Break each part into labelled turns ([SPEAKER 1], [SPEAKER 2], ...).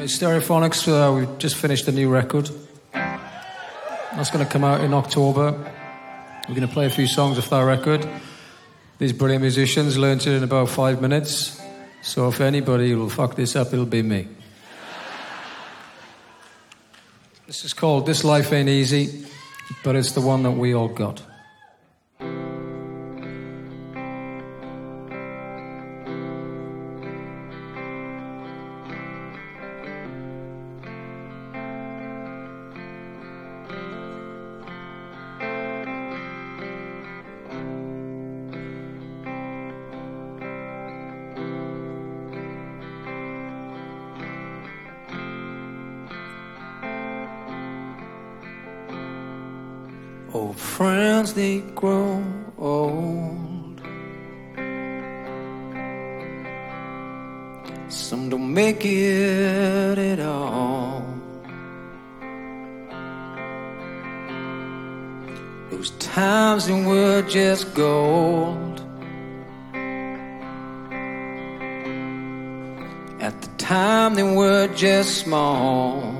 [SPEAKER 1] Stereophonics, we just finished a new record. That's going to come out in October. We're going to play a few songs off that record. These brilliant musicians learned it in about 5 minutes. So if anybody will fuck this up, it'll be me. This is called This Life Ain't Easy, but it's the one that we all got.
[SPEAKER 2] Old friends, they grow old. Some don't make it at all. Those times they were just gold. At the time they were just small.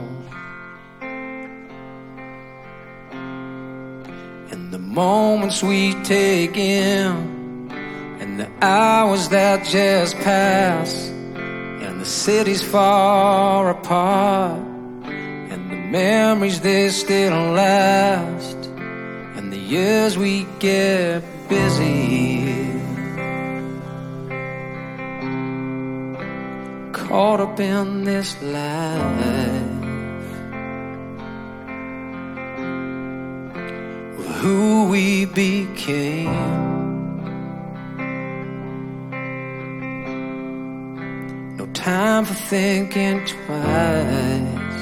[SPEAKER 2] The moments we take in, and the hours that just pass, and the cities far apart, and the memories they still last, and the years we get busy, caught up in this life. Who we became. No time for thinking twice.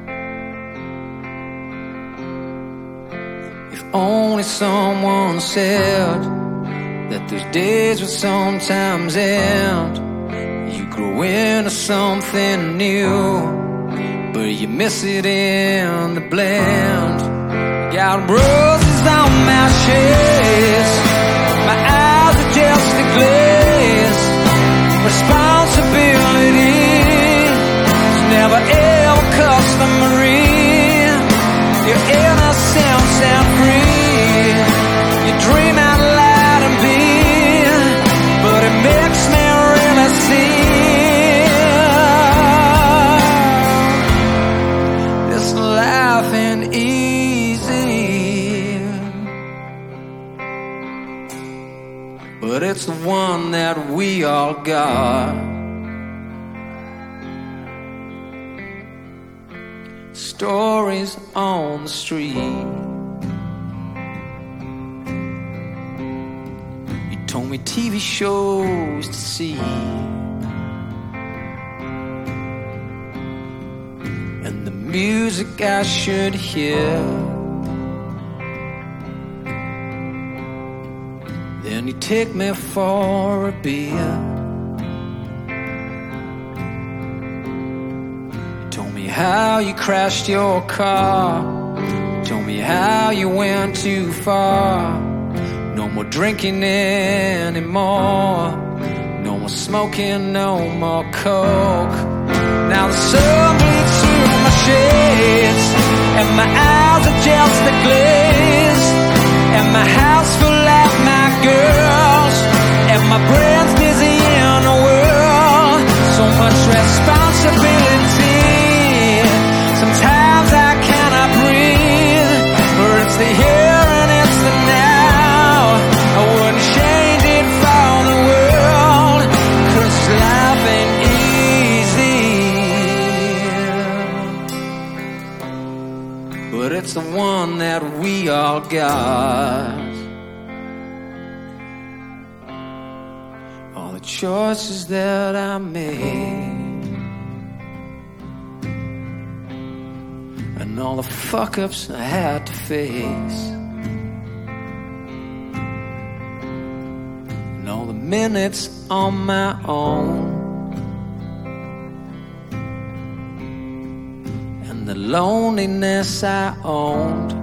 [SPEAKER 2] If only someone said that those days would sometimes end. You grow into something new, but you miss it in the blend. Got roses on my chest, my eyes are just a glaze. Responsibility is never ever customary. Your innocence and free, you dream out loud and be, but it makes me really see this life ain't easy. But it's the one that we all got. Stories on the street. You told me TV shows to see, and the music I should hear. Then you take me for a beer. You told me how you crashed your car. You told me how you went too far. No more drinking anymore. No more smoking, no more coke. Now the sun bleeds through my shades, and my eyes are just a glaze, and my house full of my girls, and my brain's dizzy in the world. So much responsibility, sometimes I cannot breathe. But it's the here and it's the now. I wouldn't change it for the world, 'cause life ain't easy. But it's the one that we all got. All the choices that I made, and all the fuck-ups I had to face, and all the minutes on my own, and the loneliness I owned,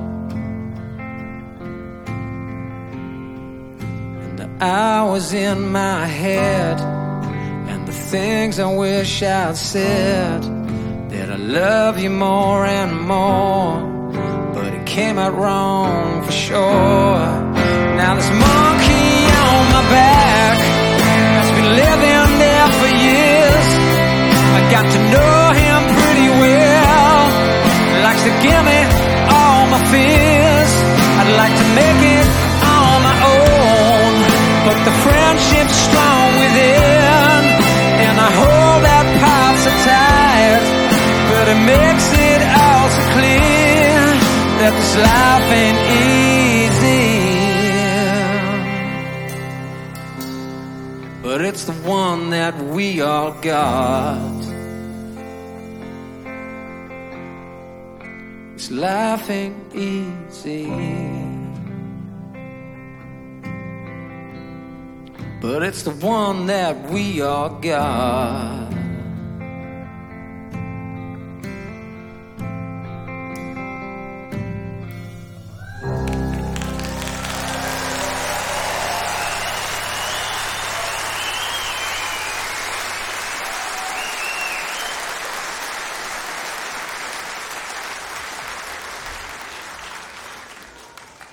[SPEAKER 2] hours in my head, and the things I wish I'd said love you more and more, but it came out wrong for sure. Now this monkey on my back has been living there for years. I got to know him pretty well. Likes to give me all my fears. I'd like to make it on my own, but the friendship's strong within, and I hold that pipe so tight. But it makes it all so clear that this life ain't easy, but it's the one that we all got. This life ain't easy, but it's the one that we all got.